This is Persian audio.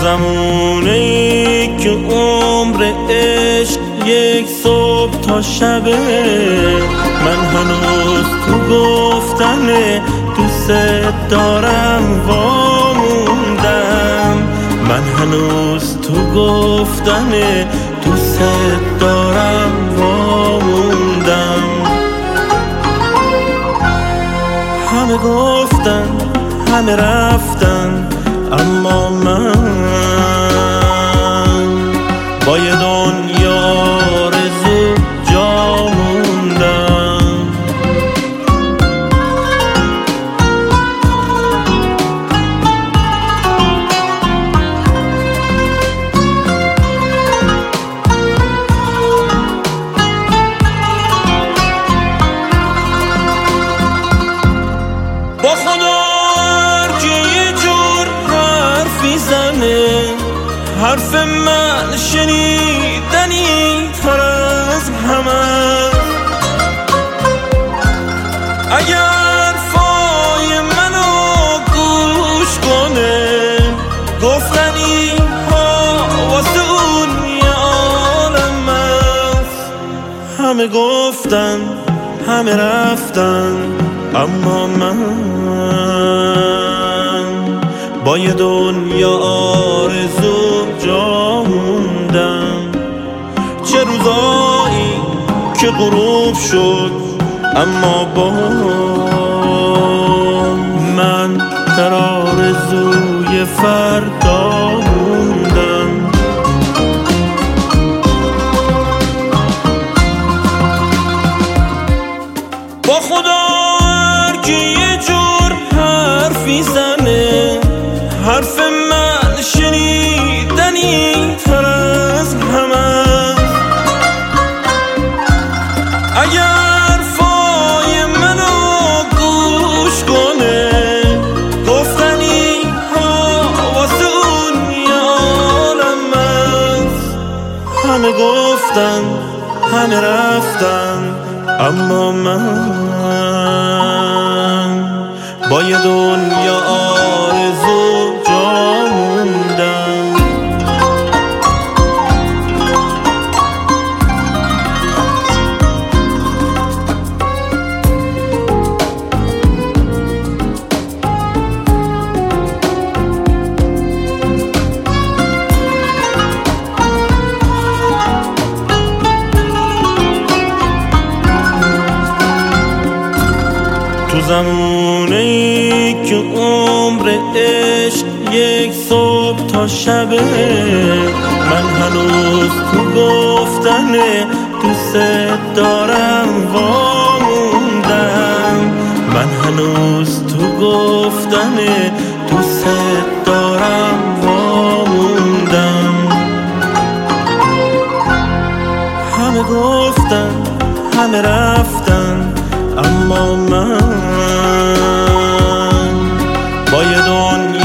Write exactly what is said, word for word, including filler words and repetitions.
زمونه‌ای که عمر عشق یک صبح تا شبه، من هنوز تو گفتن دوست دارم واموندم. من هنوز تو گفتن دوست دارم واموندم. همه گفتن همه رفتن، اما من با یه دنیا آرزو جا موندم. با خدا که یه جور حرفی زنه، حرف من شنیدنی تر از همه. اگر فای منو گوش کنه، گفتنی ها واسه اون یه عالم است. همه گفتن همه رفتن، اما من با یه دنیا آرزو جا موندم. چه روزایی که غروب شد، اما با من در آرزوی فردا موندم. با خدا که یه جور حرفی زنه، حرف من شنیدنی تر از همه. اگر فای منو گوش کنه، گفتنی ها واسه اون یه عالم است. همه گفتن همه رفتن، اما من با یه دنیا آرزو جا موندم. تو زمونه‌ای که عمر عشق یک صبح تا شبه، من هنوز تو گفتن دوست دارم واموندم. من هنوز تو گفتن دوست دارم واموندم. همه گفتن همه رفتن، اما من با یه دنیا